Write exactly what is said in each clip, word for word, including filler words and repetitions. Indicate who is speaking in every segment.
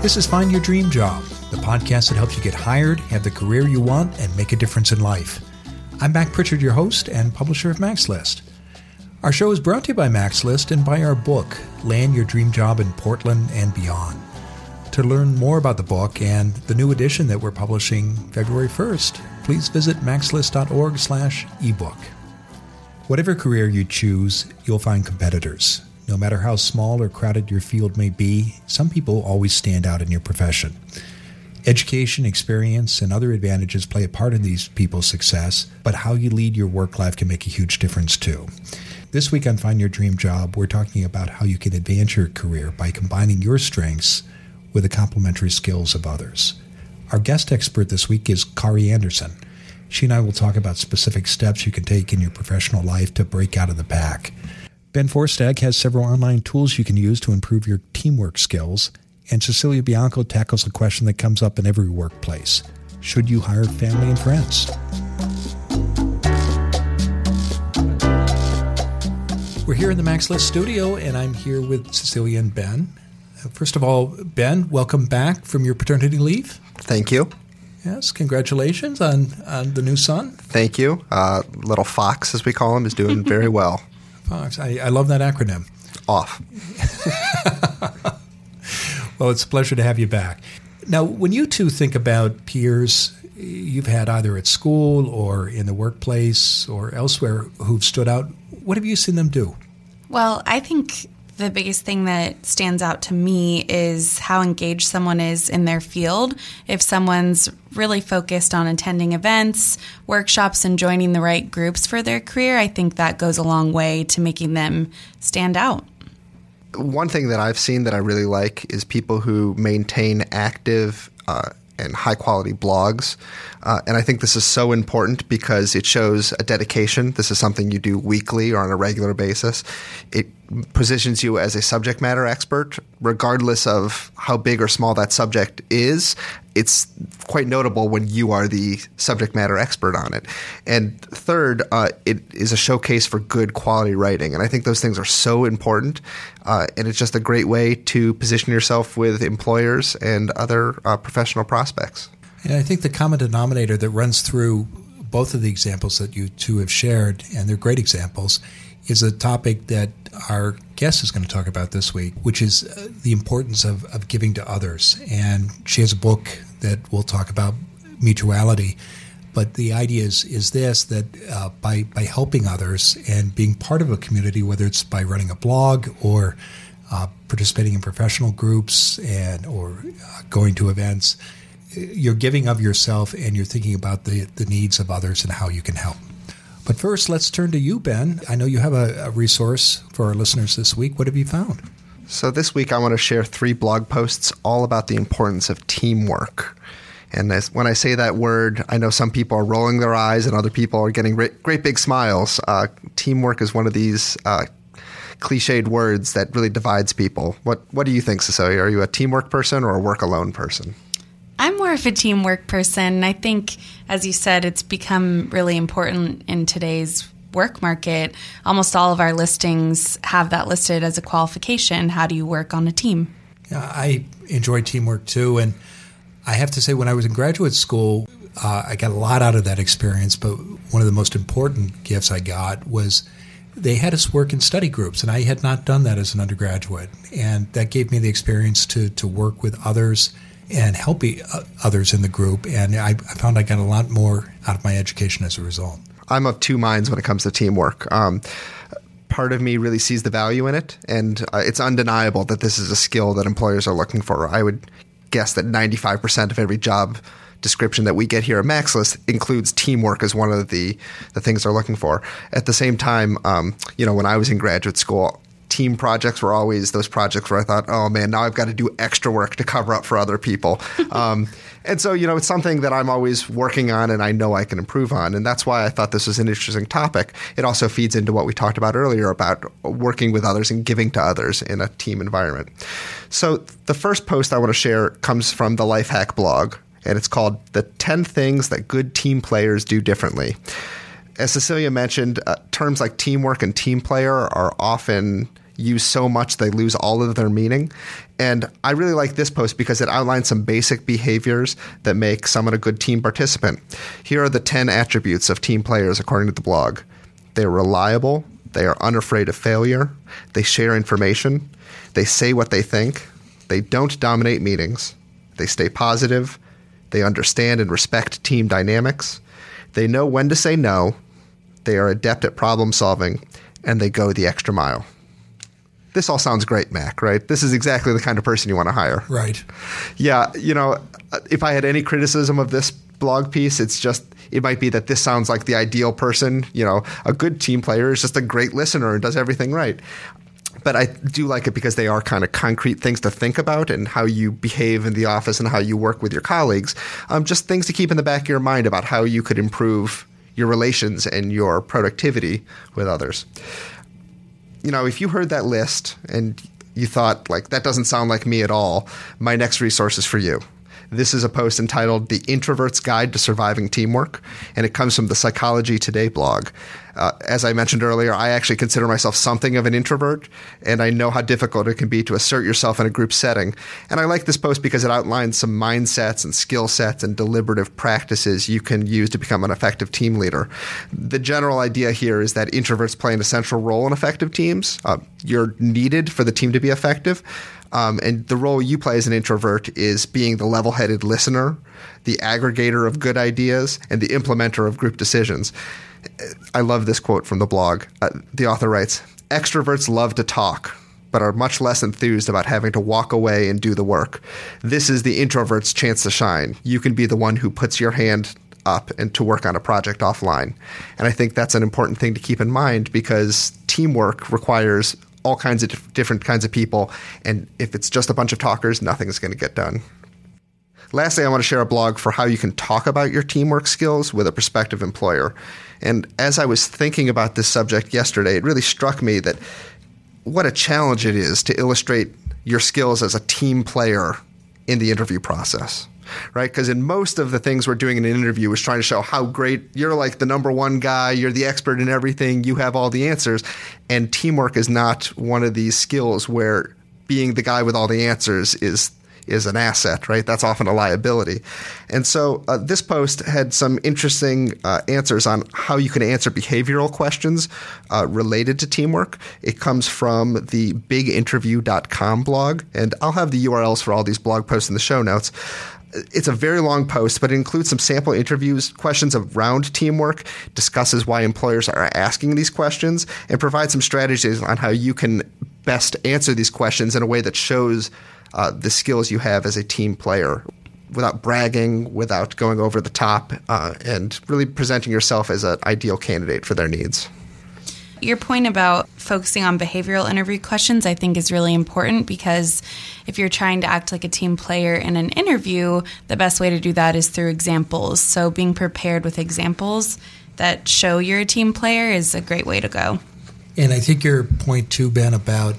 Speaker 1: This is Find Your Dream Job, the podcast that helps you get hired, have the career you want, and make a difference in life. I'm Mac Pritchard, your host and publisher of MaxList. Our show is brought to you by MaxList and by our book, Land Your Dream Job in Portland and Beyond. To learn more about the book and the new edition that we're publishing February first, please visit maxlist.org slash ebook. Whatever career you choose, you'll find competitors. No matter how small or crowded your field may be, some people always stand out in your profession. Education, experience, and other advantages play a part in these people's success, but how you lead your work life can make a huge difference too. This week on Find Your Dream Job, we're talking about how you can advance your career by combining your strengths with the complementary skills of others. Our guest expert this week is Kari Anderson. She and I will talk about specific steps you can take in your professional life to break out of the pack. Ben Forstag has several online tools you can use to improve your teamwork skills, and Cecilia Bianco tackles a question that comes up in every workplace. Should you hire family and friends? We're here in the MaxList studio, and I'm here with Cecilia and Ben. First of all, Ben, welcome back from your paternity leave.
Speaker 2: Thank you.
Speaker 1: Yes, congratulations on, on the new son.
Speaker 2: Thank you. Uh, little Fox, as we call him, is doing very well.
Speaker 1: Fox. I, I love that acronym.
Speaker 2: Off.
Speaker 1: Well, it's a pleasure to have you back. Now, when you two think about peers you've had either at school or in the workplace or elsewhere who've stood out, what have you seen them do?
Speaker 3: Well, I think the biggest thing that stands out to me is how engaged someone is in their field. If someone's really focused on attending events, workshops, and joining the right groups for their career, I think that goes a long way to making them stand out.
Speaker 2: One thing that I've seen that I really like is people who maintain active uh, and high-quality blogs. Uh, and I think this is so important because it shows a dedication. This is something you do weekly or on a regular basis. It positions you as a subject matter expert, regardless of how big or small that subject is. It's quite notable when you are the subject matter expert on it. And third, uh, it is a showcase for good quality writing. And I think those things are so important. Uh, and it's just a great way to position yourself with employers and other uh, professional prospects.
Speaker 1: And I think the common denominator that runs through both of the examples that you two have shared, and they're great examples, is a topic that our guest is going to talk about this week, which is the importance of, of giving to others. And she has a book that we'll talk about, Mutuality. But the idea is, is this, that uh, by, by helping others and being part of a community, whether it's by running a blog or uh, participating in professional groups and or uh, going to events, you're giving of yourself and you're thinking about the, the needs of others and how you can help. But first, let's turn to you, Ben. I know you have a, a resource for our listeners this week. What have you found?
Speaker 2: So this week I want to share three blog posts all about the importance of teamwork. And as, when I say that word, I know some people are rolling their eyes and other people are getting great, great big smiles. Uh, teamwork is one of these uh, cliched words that really divides people. What, what do you think, Cecilia? Are you a teamwork person or a work alone person?
Speaker 3: I'm more of a teamwork person. I think, as you said, it's become really important in today's work market. Almost all of our listings have that listed as a qualification. How do you work on a team?
Speaker 1: Yeah, I enjoy teamwork too. And I have to say, when I was in graduate school, uh, I got a lot out of that experience. But one of the most important gifts I got was they had us work in study groups. And I had not done that as an undergraduate. And that gave me the experience to, to work with others and help others in the group. And I, I found I got a lot more out of my education as a result.
Speaker 2: I'm of two minds when it comes to teamwork. Um, part of me really sees the value in it, and uh, it's undeniable that this is a skill that employers are looking for. I would guess that ninety-five percent of every job description that we get here at MaxList includes teamwork as one of the, the things they're looking for. At the same time, um, you know, when I was in graduate school, team projects were always those projects where I thought, oh, man, now I've got to do extra work to cover up for other people. um, and so, you know, it's something that I'm always working on and I know I can improve on. And that's why I thought this was an interesting topic. It also feeds into what we talked about earlier about working with others and giving to others in a team environment. So the first post I want to share comes from the Lifehack blog, and it's called The ten Things That Good Team Players Do Differently. As Cecilia mentioned, uh, terms like teamwork and team player are often use so much they lose all of their meaning. And I really like this post because it outlines some basic behaviors that make someone a good team participant. Here are the ten attributes of team players according to the blog. They're reliable. They are unafraid of failure. They share information. They say what they think. They don't dominate meetings. They stay positive. They understand and respect team dynamics. They know when to say no. They are adept at problem solving. And they go the extra mile. This all sounds great, Mac, right? This is exactly the kind of person you want to hire.
Speaker 1: Right.
Speaker 2: Yeah, you know, if I had any criticism of this blog piece, it's just, it might be that this sounds like the ideal person. You know, a good team player is just a great listener and does everything right. But I do like it because they are kind of concrete things to think about and how you behave in the office and how you work with your colleagues. Um, just things to keep in the back of your mind about how you could improve your relations and your productivity with others. You know, if you heard that list and you thought, like, that doesn't sound like me at all, my next resource is for you. This is a post entitled The Introvert's Guide to Surviving Teamwork, and it comes from the Psychology Today blog. Uh, as I mentioned earlier, I actually consider myself something of an introvert, and I know how difficult it can be to assert yourself in a group setting. And I like this post because it outlines some mindsets and skill sets and deliberative practices you can use to become an effective team leader. The general idea here is that introverts play an essential role in effective teams. Uh, you're needed for the team to be effective. Um, and the role you play as an introvert is being the level-headed listener, the aggregator of good ideas, and the implementer of group decisions. I love this quote from the blog. Uh, the author writes, "Extroverts love to talk, but are much less enthused about having to walk away and do the work. This is the introvert's chance to shine. You can be the one who puts your hand up and to work on a project offline." And I think that's an important thing to keep in mind because teamwork requires all kinds of dif- different kinds of people. And if it's just a bunch of talkers, nothing's going to get done. Lastly, I want to share a blog for how you can talk about your teamwork skills with a prospective employer. And as I was thinking about this subject yesterday, it really struck me that what a challenge it is to illustrate your skills as a team player in the interview process, right? Because in most of the things we're doing in an interview is trying to show how great you're, like the number one guy, you're the expert in everything, you have all the answers. And teamwork is not one of these skills where being the guy with all the answers is is an asset, right? That's often a liability. And so uh, this post had some interesting uh, answers on how you can answer behavioral questions uh, related to teamwork. It comes from the big interview dot com blog, and I'll have the U R Ls for all these blog posts in the show notes. It's a very long post, but it includes some sample interviews, questions around teamwork, discusses why employers are asking these questions, and provides some strategies on how you can best answer these questions in a way that shows uh, the skills you have as a team player without bragging, without going over the top, uh, and really presenting yourself as an ideal candidate for their needs.
Speaker 3: Your point about focusing on behavioral interview questions, I think, is really important because if you're trying to act like a team player in an interview, the best way to do that is through examples. So being prepared with examples that show you're a team player is a great way to go.
Speaker 1: And I think your point, too, Ben, about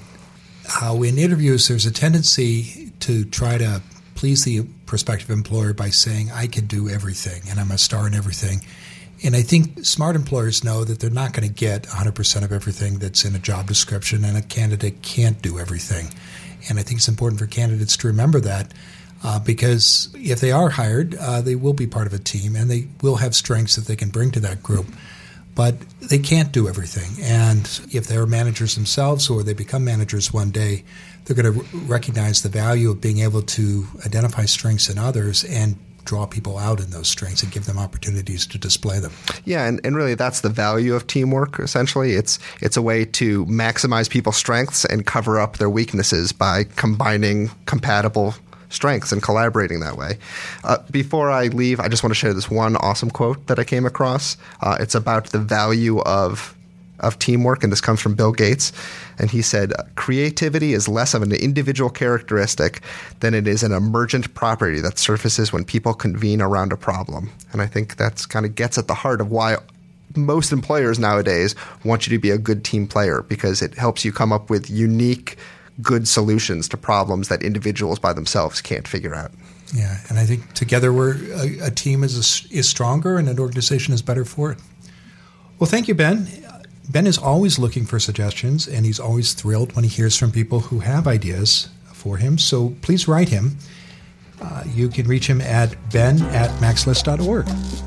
Speaker 1: how in interviews there's a tendency to try to please the prospective employer by saying, I can do everything and I'm a star in everything. And I think smart employers know that they're not going to get one hundred percent of everything that's in a job description, and a candidate can't do everything. And I think it's important for candidates to remember that uh, because if they are hired, uh, they will be part of a team, and they will have strengths that they can bring to that group. But they can't do everything. And if they're managers themselves or they become managers one day, they're going to r- recognize the value of being able to identify strengths in others and draw people out in those strengths and give them opportunities to display them.
Speaker 2: Yeah, and, and really that's the value of teamwork, essentially. It's it's a way to maximize people's strengths and cover up their weaknesses by combining compatible strengths and collaborating that way. Uh, before I leave, I just want to share this one awesome quote that I came across. Uh, it's about the value of of teamwork, and this comes from Bill Gates. And he said, creativity is less of an individual characteristic than it is an emergent property that surfaces when people convene around a problem. And I think that's kind of gets at the heart of why most employers nowadays want you to be a good team player, because it helps you come up with unique, good solutions to problems that individuals by themselves can't figure out.
Speaker 1: Yeah, and I think together we're a, a team is a, is stronger and an organization is better for it. Well, thank you, Ben. Ben is always looking for suggestions, and he's always thrilled when he hears from people who have ideas for him. So please write him. Uh, you can reach him at ben at maxlist dot org.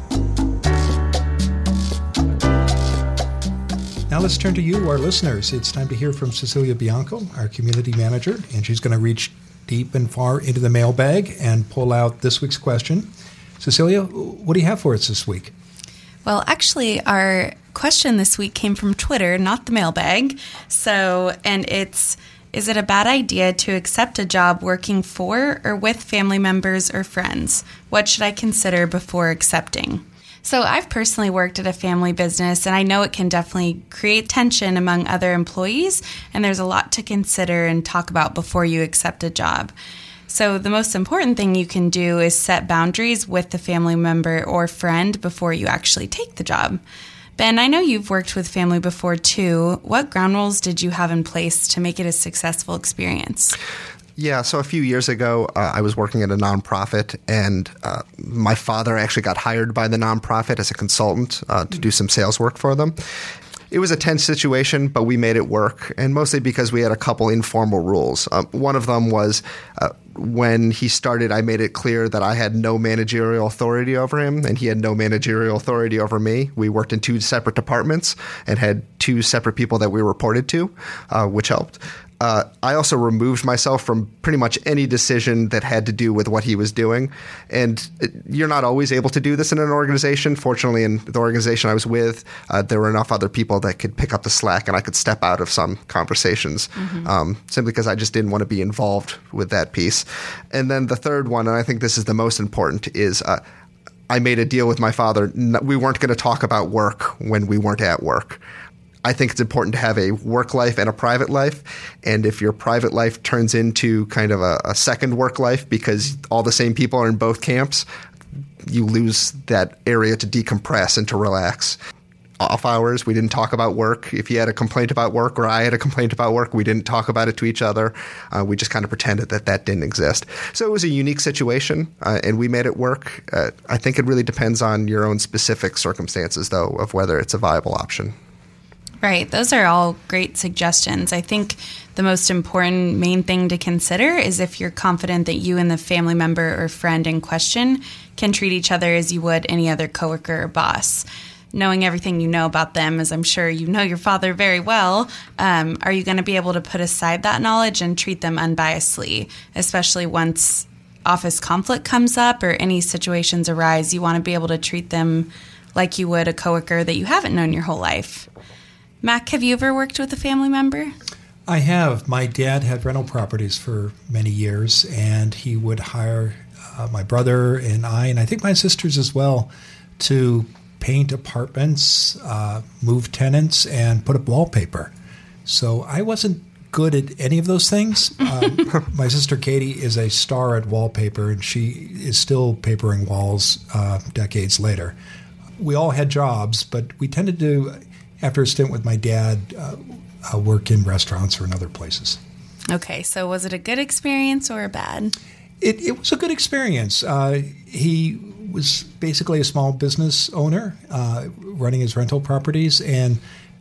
Speaker 1: Now let's turn to you, our listeners. It's time to hear from Cecilia Bianco, our community manager, and she's going to reach deep and far into the mailbag and pull out this week's question. Cecilia, what do you have for us this week?
Speaker 3: Well, actually, our question this week came from Twitter, not the mailbag. So, and it's, is it a bad idea to accept a job working for or with family members or friends? What should I consider before accepting? So I've personally worked at a family business, and I know it can definitely create tension among other employees, and there's a lot to consider and talk about before you accept a job. So the most important thing you can do is set boundaries with the family member or friend before you actually take the job. Ben, I know you've worked with family before too. What ground rules did you have in place to make it a successful experience?
Speaker 2: Yeah, so a few years ago, uh, I was working at a nonprofit, and uh, my father actually got hired by the nonprofit as a consultant uh, to do some sales work for them. It was a tense situation, but we made it work, and mostly because we had a couple informal rules. Uh, one of them was uh, when he started, I made it clear that I had no managerial authority over him, and he had no managerial authority over me. We worked in two separate departments and had two separate people that we reported to, uh, which helped. Uh, I also removed myself from pretty much any decision that had to do with what he was doing. And it, you're not always able to do this in an organization. Fortunately, in the organization I was with, uh, there were enough other people that could pick up the slack, and I could step out of some conversations mm-hmm. um, simply because I just didn't want to be involved with that piece. And then the third one, and I think this is the most important, is uh, I made a deal with my father. We weren't going to talk about work when we weren't at work. I think it's important to have a work life and a private life. And if your private life turns into kind of a, a second work life because all the same people are in both camps, you lose that area to decompress and to relax. Off hours, we didn't talk about work. If you had a complaint about work or I had a complaint about work, we didn't talk about it to each other. Uh, we just kind of pretended that that didn't exist. So it was a unique situation, uh, and we made it work. Uh, I think it really depends on your own specific circumstances, though, of whether it's a viable option.
Speaker 3: Right. Those are all great suggestions. I think the most important main thing to consider is if you're confident that you and the family member or friend in question can treat each other as you would any other coworker or boss. Knowing everything you know about them, as I'm sure you know your father very well, um, are you going to be able to put aside that knowledge and treat them unbiasedly, especially once office conflict comes up or any situations arise? You want to be able to treat them like you would a coworker that you haven't known your whole life. Mac, have you ever worked with a family member?
Speaker 1: I have. My dad had rental properties for many years, and he would hire uh, my brother and I, and I think my sisters as well, to paint apartments, uh, move tenants, and put up wallpaper. So I wasn't good at any of those things. Um, my sister Katie is a star at wallpaper, and she is still papering walls uh, decades later. We all had jobs, but we tended to, after a stint with my dad, uh, uh, work in restaurants or in other places.
Speaker 3: Okay, so was it a good experience or a bad?
Speaker 1: It, it was a good experience. Uh, he was basically a small business owner uh, running his rental properties, and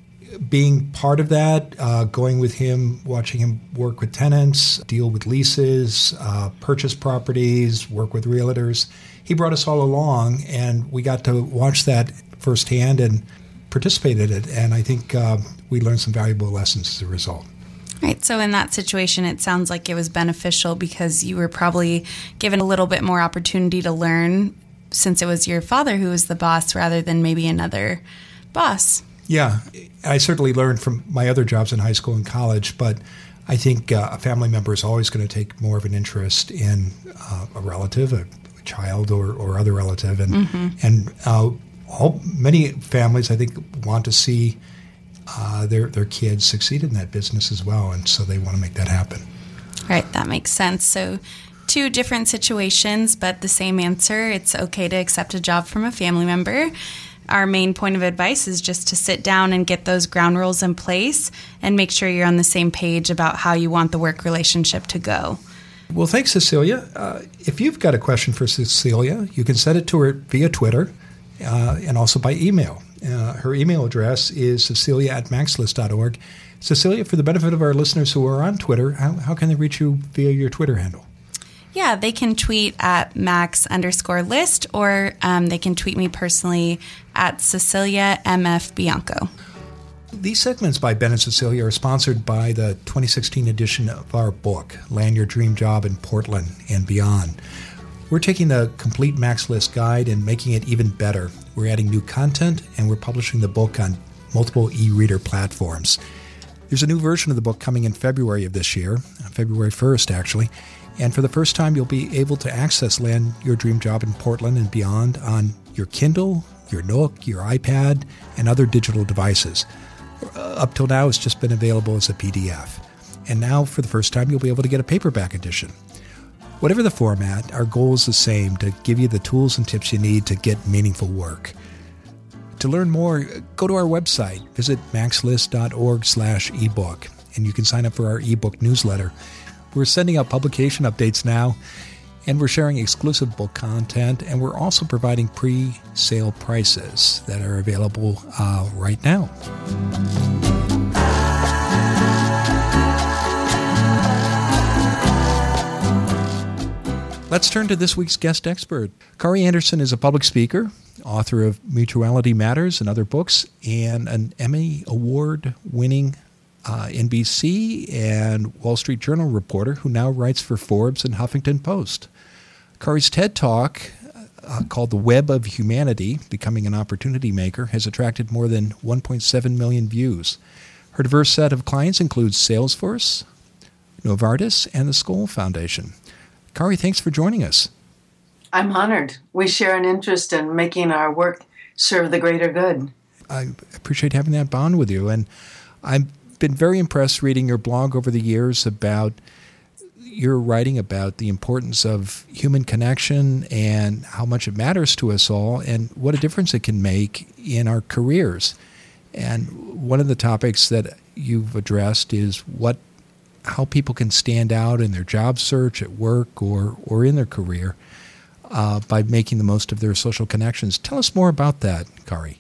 Speaker 1: being part of that, uh, going with him, watching him work with tenants, deal with leases, uh, purchase properties, work with realtors. He brought us all along, and we got to watch that firsthand and participate in it. And I think uh, we learned some valuable lessons as a result.
Speaker 3: Right. So in that situation, it sounds like it was beneficial because you were probably given a little bit more opportunity to learn since it was your father who was the boss rather than maybe another boss.
Speaker 1: Yeah. I certainly learned from my other jobs in high school and college, but I think uh, a family member is always going to take more of an interest in uh, a relative, a, a child or, or other relative. And, mm-hmm. and uh, all many families, I think, want to see uh, their, their kids succeed in that business as well, and so they want to make that happen.
Speaker 3: Right. That makes sense. So two different situations, but the same answer. It's okay to accept a job from a family member. Our main point of advice is just to sit down and get those ground rules in place and make sure you're on the same page about how you want the work relationship to go.
Speaker 1: Well, thanks, Cecilia. Uh, if you've got a question for Cecilia, you can send it to her via Twitter uh, and also by email. Uh, her email address is Cecilia at maxlist dot org. Cecilia, for the benefit of our listeners who are on Twitter, how, how can they reach you via your Twitter handle?
Speaker 3: Yeah, they can tweet at max underscore list, or um, they can tweet me personally at Cecilia M F Bianco.
Speaker 1: These segments by Ben and Cecilia are sponsored by the twenty sixteen edition of our book, Land Your Dream Job in Portland and Beyond. We're taking the complete Max List guide and making it even better. We're adding new content, and we're publishing the book on multiple e-reader platforms. There's a new version of the book coming in February of this year, February first, actually. And for the first time, you'll be able to access Land Your Dream Job in Portland and Beyond on your Kindle, your Nook, your iPad, and other digital devices. Up till now, it's just been available as a P D F. And now, for the first time, you'll be able to get a paperback edition. Whatever the format, our goal is the same, to give you the tools and tips you need to get meaningful work. To learn more, go to our website, visit maxlist dot org slash ebook, and you can sign up for our ebook newsletter. We're sending out publication updates now, and we're sharing exclusive book content, and we're also providing pre-sale prices that are available uh, right now. Let's turn to this week's guest expert. Kari Anderson is a public speaker, author of Mutuality Matters and other books, and an Emmy Award-winning uh, N B C and Wall Street Journal reporter who now writes for Forbes and Huffington Post. Kari's TED Talk, uh, called The Web of Humanity, Becoming an Opportunity Maker, has attracted more than one point seven million views. Her diverse set of clients includes Salesforce, Novartis, and the Skoll Foundation. Kari, thanks for joining us.
Speaker 4: I'm honored. We share an interest in making our work serve the greater good.
Speaker 1: I appreciate having that bond with you. And I've been very impressed reading your blog over the years about your writing about the importance of human connection and how much it matters to us all and what a difference it can make in our careers. And one of the topics that you've addressed is what how people can stand out in their job search, at work, or or in their career uh, by making the most of their social connections. Tell us more about that, Kari.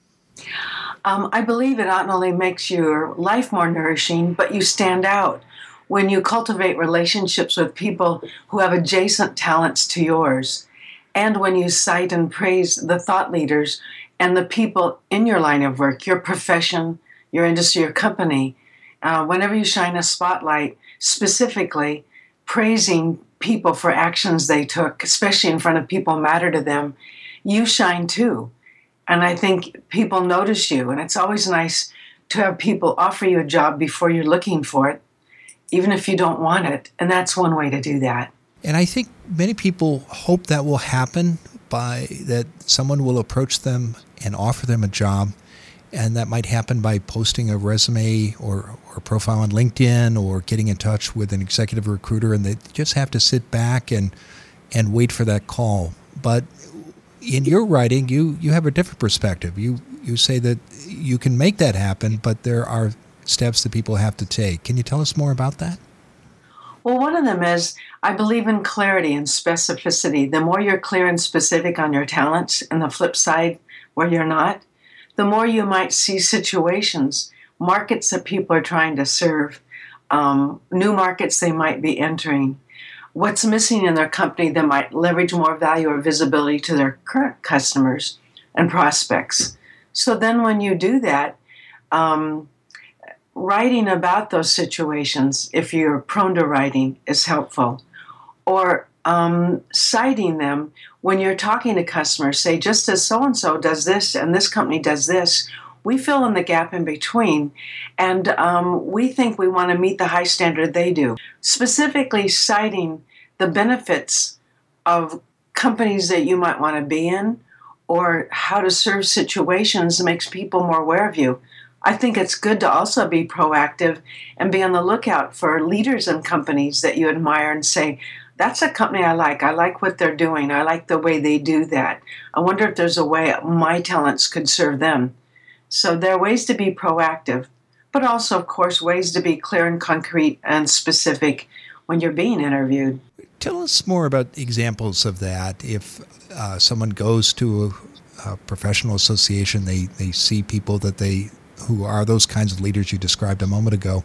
Speaker 4: Um, I believe it not only makes your life more nourishing, but you stand out when you cultivate relationships with people who have adjacent talents to yours, and when you cite and praise the thought leaders and the people in your line of work, your profession, your industry, your company. Uh, whenever you shine a spotlight, specifically praising people for actions they took, especially in front of people who matter to them, you shine too. And I think people notice you. And it's always nice to have people offer you a job before you're looking for it, even if you don't want it. And that's one way to do that.
Speaker 1: And I think many people hope that will happen, by that someone will approach them and offer them a job. And that might happen by posting a resume or, or profile on LinkedIn or getting in touch with an executive recruiter, and they just have to sit back and and wait for that call. But in your writing, you, you have a different perspective. You you say that you can make that happen, but there are steps that people have to take. Can you tell us more about that?
Speaker 4: Well, one of them is I believe in clarity and specificity. The more you're clear and specific on your talents, and the flip side where you're not, the more you might see situations, markets that people are trying to serve, um, new markets they might be entering, what's missing in their company that might leverage more value or visibility to their current customers and prospects. So then when you do that, um, writing about those situations, if you're prone to writing, is helpful. Or um, citing them when you're talking to customers. Say, just as so-and-so does this and this company does this, we fill in the gap in between, and um, we think we want to meet the high standard they do. Specifically citing the benefits of companies that you might want to be in, or how to serve situations makes people more aware of you. I think it's good to also be proactive and be on the lookout for leaders in companies that you admire and say, that's a company I like. I like what they're doing. I like the way they do that. I wonder if there's a way my talents could serve them. So there are ways to be proactive, but also, of course, ways to be clear and concrete and specific when you're being interviewed.
Speaker 1: Tell us more about examples of that. If uh, someone goes to a professional association. They they see people that they who are those kinds of leaders you described a moment ago,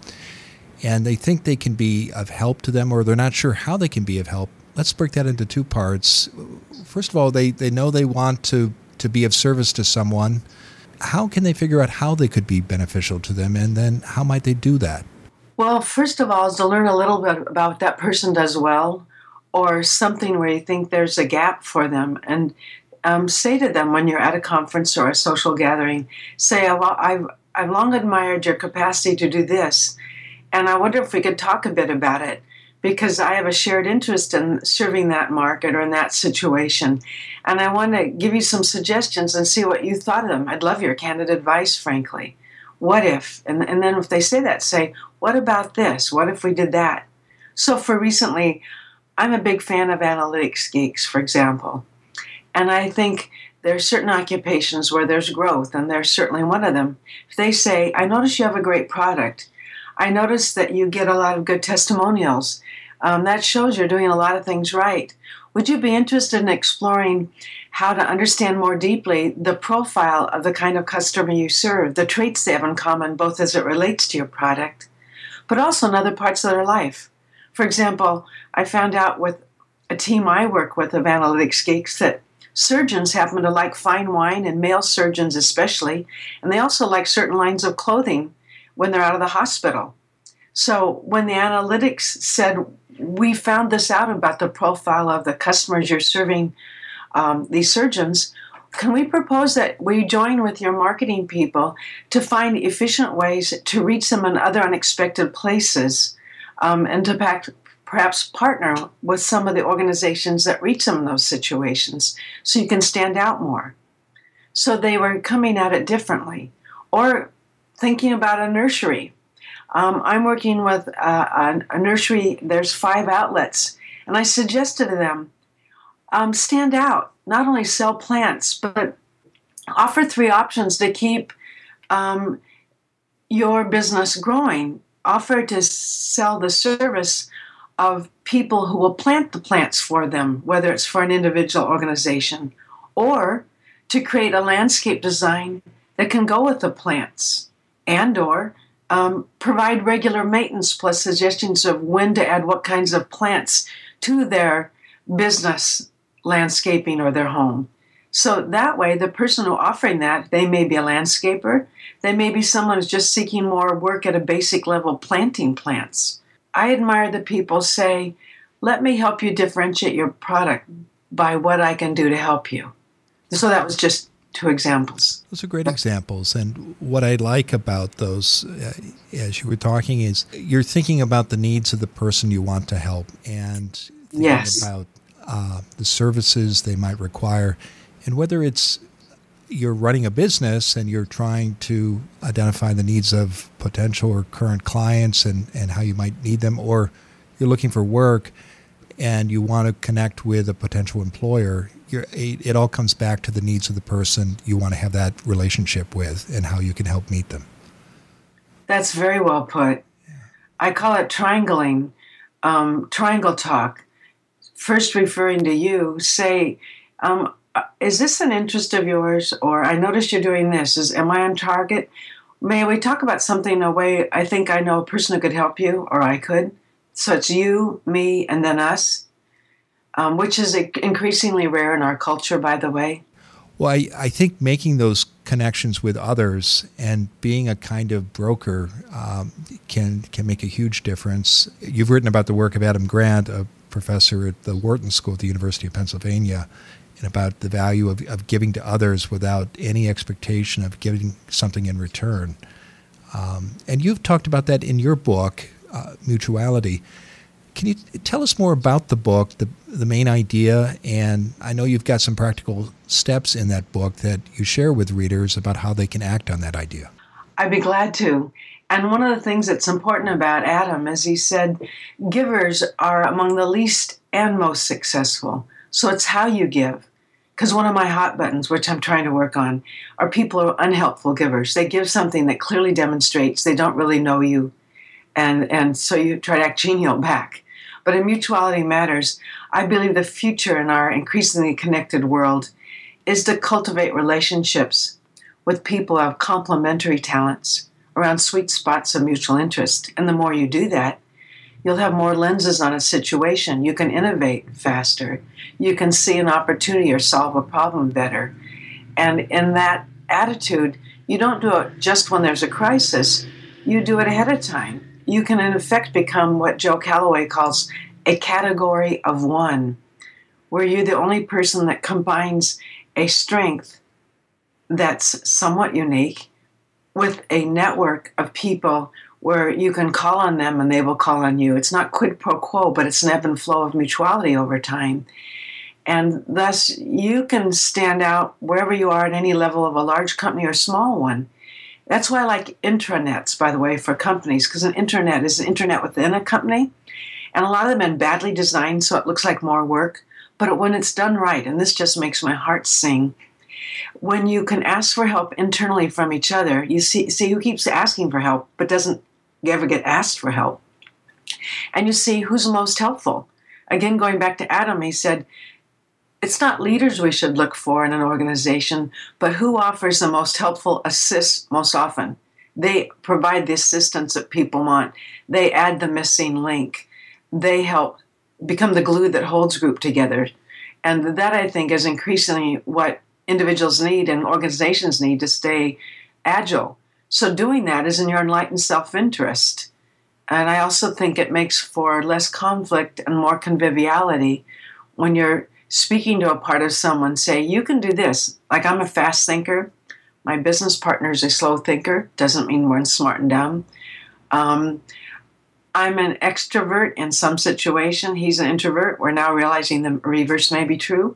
Speaker 1: and they think they can be of help to them, or they're not sure how they can be of help. Let's break that into two parts. First of all, they, they know they want to, to be of service to someone. How can they figure out how they could be beneficial to them, and then how might they do that?
Speaker 4: Well, first of all, is to learn a little bit about what that person does well, or something where you think there's a gap for them. And um, say to them when you're at a conference or a social gathering, say, I've, I've long admired your capacity to do this, and I wonder if we could talk a bit about it, because I have a shared interest in serving that market or in that situation. And I want to give you some suggestions and see what you thought of them. I'd love your candid advice, frankly. What if? And, and then if they say that, say, what about this? What if we did that? So for recently, I'm a big fan of analytics geeks, for example. And I think there are certain occupations where there's growth, and there's certainly one of them. If they say, I notice you have a great product. I notice that you get a lot of good testimonials. Um, that shows you're doing a lot of things right. Would you be interested in exploring how to understand more deeply the profile of the kind of customer you serve, the traits they have in common, both as it relates to your product, but also in other parts of their life? For example, I found out with a team I work with of analytics geeks that surgeons happen to like fine wine, and male surgeons especially, and they also like certain lines of clothing when they're out of the hospital. So when the analytics said, we found this out about the profile of the customers you're serving, um, these surgeons, can we propose that we join with your marketing people to find efficient ways to reach them in other unexpected places, um, and to pack, perhaps partner with some of the organizations that reach them in those situations so you can stand out more? So they were coming at it differently. Or thinking about a nursery. Um, I'm working with a, a nursery. There's five outlets. And I suggested to them, um, stand out. Not only sell plants, but offer three options to keep um, your business growing. Offer to sell the service of people who will plant the plants for them, whether it's for an individual organization, or to create a landscape design that can go with the plants, and or um, provide regular maintenance plus suggestions of when to add what kinds of plants to their business landscaping or their home. So that way, the person who offering that, they may be a landscaper, they may be someone who's just seeking more work at a basic level planting plants. I admire the people say, let me help you differentiate your product by what I can do to help you. So that was just two examples.
Speaker 1: Those are great examples. And what I like about those, uh, as you were talking, is you're thinking about the needs of the person you want to help, and thinking
Speaker 4: yes.
Speaker 1: about uh, the services they might require. And whether it's you're running a business and you're trying to identify the needs of potential or current clients and, and how you might need them, or you're looking for work and you want to connect with a potential employer, you're, it, it all comes back to the needs of the person you want to have that relationship with and how you can help meet them.
Speaker 4: That's very well put. Yeah. I call it triangling, um, triangle talk. First referring to you, say, um, is this an interest of yours? Or I noticed you're doing this. Is, am I on target? May we talk about something in a way I think I know a person who could help you, or I could? So it's you, me, and then us, um, which is increasingly rare in our culture, by the way.
Speaker 1: Well, I, I think making those connections with others and being a kind of broker um, can can make a huge difference. You've written about the work of Adam Grant, a professor at the Wharton School at the University of Pennsylvania, and about the value of, of giving to others without any expectation of getting something in return. Um, and you've talked about that in your book, uh, Mutuality. Can you tell us more about the book, the the main idea? And I know you've got some practical steps in that book that you share with readers about how they can act on that idea.
Speaker 4: I'd be glad to. And one of the things that's important about Adam is he said, givers are among the least and most successful. So it's how you give. Because one of my hot buttons, which I'm trying to work on, are people who are unhelpful givers. They give something that clearly demonstrates they don't really know you. And, and so you try to act genial back. But in Mutuality Matters, I believe the future in our increasingly connected world is to cultivate relationships with people who have complementary talents around sweet spots of mutual interest. And the more you do that, you'll have more lenses on a situation. You can innovate faster. You can see an opportunity or solve a problem better. And in that attitude, you don't do it just when there's a crisis. You do it ahead of time. You can, in effect, become what Joe Calloway calls a category of one, where you're the only person that combines a strength that's somewhat unique with a network of people where you can call on them and they will call on you. It's not quid pro quo, but it's an ebb and flow of mutuality over time. And thus, you can stand out wherever you are at any level of a large company or small one. That's why I like intranets, by the way, for companies, because an intranet is an internet within a company. And a lot of them have been badly designed, so it looks like more work. But when it's done right, and this just makes my heart sing, when you can ask for help internally from each other, you see, see who keeps asking for help but doesn't ever get asked for help. And you see who's most helpful. Again, going back to Adam, he said, it's not leaders we should look for in an organization, but who offers the most helpful assist most often. They provide the assistance that people want. They add the missing link. They help become the glue that holds group together. And that, I think, is increasingly what individuals need and organizations need to stay agile. So doing that is in your enlightened self-interest. And I also think it makes for less conflict and more conviviality when you're speaking to a part of someone, say, you can do this. Like, I'm a fast thinker. My business partner is a slow thinker. Doesn't mean we're smart and dumb. Um, I'm an extrovert in some situation. He's an introvert. We're now realizing the reverse may be true.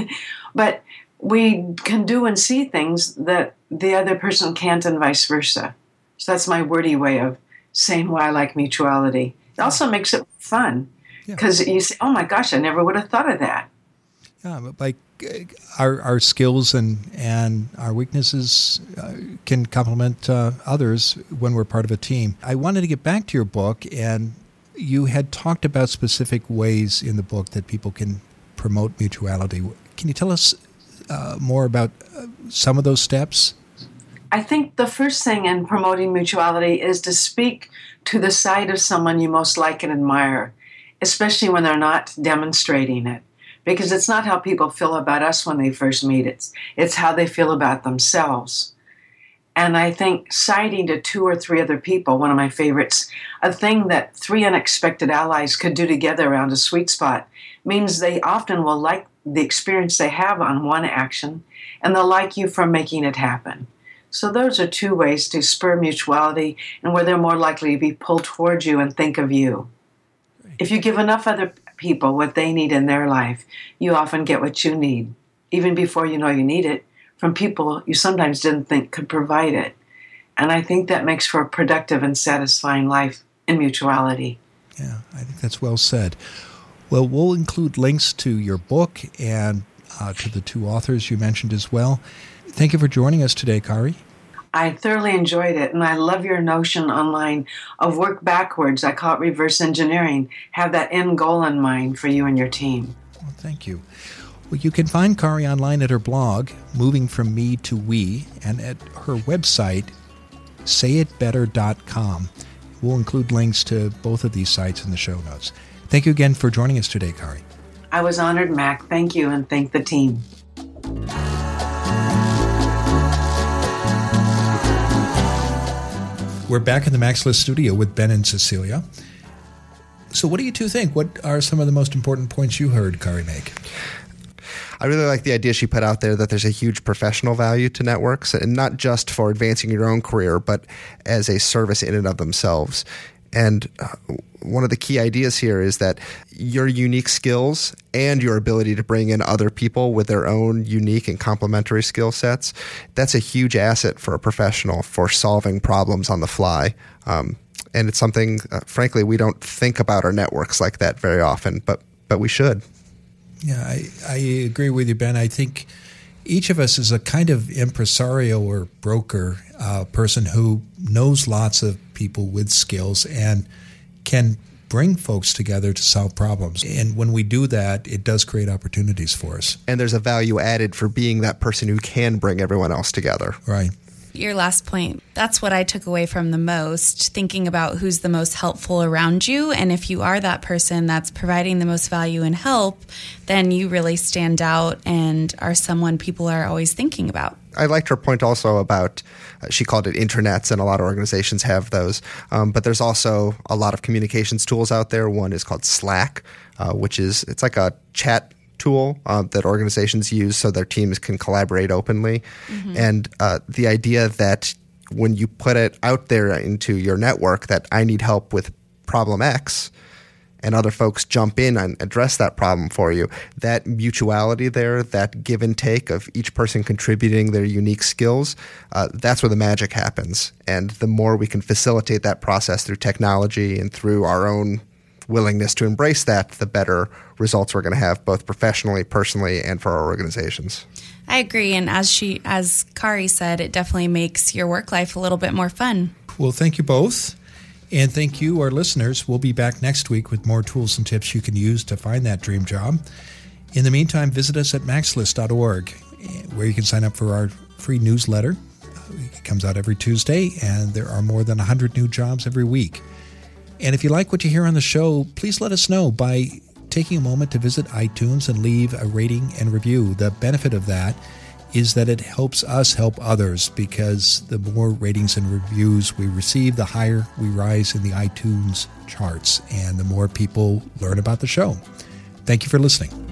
Speaker 4: But we can do and see things that the other person can't, and vice versa. So that's my wordy way of saying why I like mutuality. It also makes it fun, because yeah. you say, oh my gosh, I never would have thought of that.
Speaker 1: Yeah, but like our our skills and, and our weaknesses uh, can complement uh, others when we're part of a team. I wanted to get back to your book, and you had talked about specific ways in the book that people can promote mutuality. Can you tell us uh, more about uh, some of those steps?
Speaker 4: I think the first thing in promoting mutuality is to speak to the side of someone you most like and admire, especially when they're not demonstrating it. Because it's not how people feel about us when they first meet. It's, it's how they feel about themselves. And I think citing to two or three other people, one of my favorites, a thing that three unexpected allies could do together around a sweet spot, means they often will like the experience they have on one action, and they'll like you for making it happen. So those are two ways to spur mutuality and where they're more likely to be pulled towards you and think of you. If you give enough other people what they need in their life, you often get what you need, even before you know you need it, from people you sometimes didn't think could provide it. And I think that makes for a productive and satisfying life in mutuality.
Speaker 1: Yeah, I think that's well said. Well, we'll include links to your book and uh, to the two authors you mentioned as well. Thank you for joining us today, Kari.
Speaker 4: I thoroughly enjoyed it, and I love your notion online of work backwards. I call it reverse engineering. Have that end goal in mind for you and your team.
Speaker 1: Well, thank you. Well, you can find Kari online at her blog, Moving From Me to We, and at her website, say it better dot com. We'll include links to both of these sites in the show notes. Thank you again for joining us today, Kari.
Speaker 4: I was honored, Mac. Thank you, and thank the team.
Speaker 1: We're back in the Max List studio with Ben and Cecilia. So what do you two think? What are some of the most important points you heard Kari make?
Speaker 2: I really like the idea she put out there that there's a huge professional value to networks, and not just for advancing your own career, but as a service in and of themselves. And uh, one of the key ideas here is that your unique skills and your ability to bring in other people with their own unique and complementary skill sets, that's a huge asset for a professional for solving problems on the fly. Um, and it's something, uh, frankly, we don't think about our networks like that very often, but but we should.
Speaker 1: Yeah, I, I agree with you, Ben. I think each of us is a kind of impresario or broker uh, person who knows lots of people with skills and can bring folks together to solve problems. And when we do that, it does create opportunities for us.
Speaker 2: And there's a value added for being that person who can bring everyone else together.
Speaker 1: Right.
Speaker 3: Your last point, that's what I took away from the most, thinking about who's the most helpful around you. And if you are that person that's providing the most value and help, then you really stand out and are someone people are always thinking about.
Speaker 2: I liked her point also about, uh, she called it intranets, and a lot of organizations have those. Um, but there's also a lot of communications tools out there. One is called Slack, uh, which is, it's like a chat tool uh, that organizations use so their teams can collaborate openly. Mm-hmm. And uh, the idea that when you put it out there into your network that I need help with problem X, and other folks jump in and address that problem for you, that mutuality there, that give and take of each person contributing their unique skills, uh, that's where the magic happens. And the more we can facilitate that process through technology and through our own willingness to embrace that, the better results we're going to have, both professionally, personally, and for our organizations.
Speaker 3: I agree. And as she, as Kari said, it definitely makes your work life a little bit more fun.
Speaker 1: Well, thank you both. And thank you, our listeners. We'll be back next week with more tools and tips you can use to find that dream job. In the meantime, visit us at max list dot org, where you can sign up for our free newsletter. It comes out every Tuesday, and there are more than one hundred new jobs every week. And if you like what you hear on the show, please let us know by taking a moment to visit iTunes and leave a rating and review. The benefit of that is that it helps us help others, because the more ratings and reviews we receive, the higher we rise in the iTunes charts and the more people learn about the show. Thank you for listening.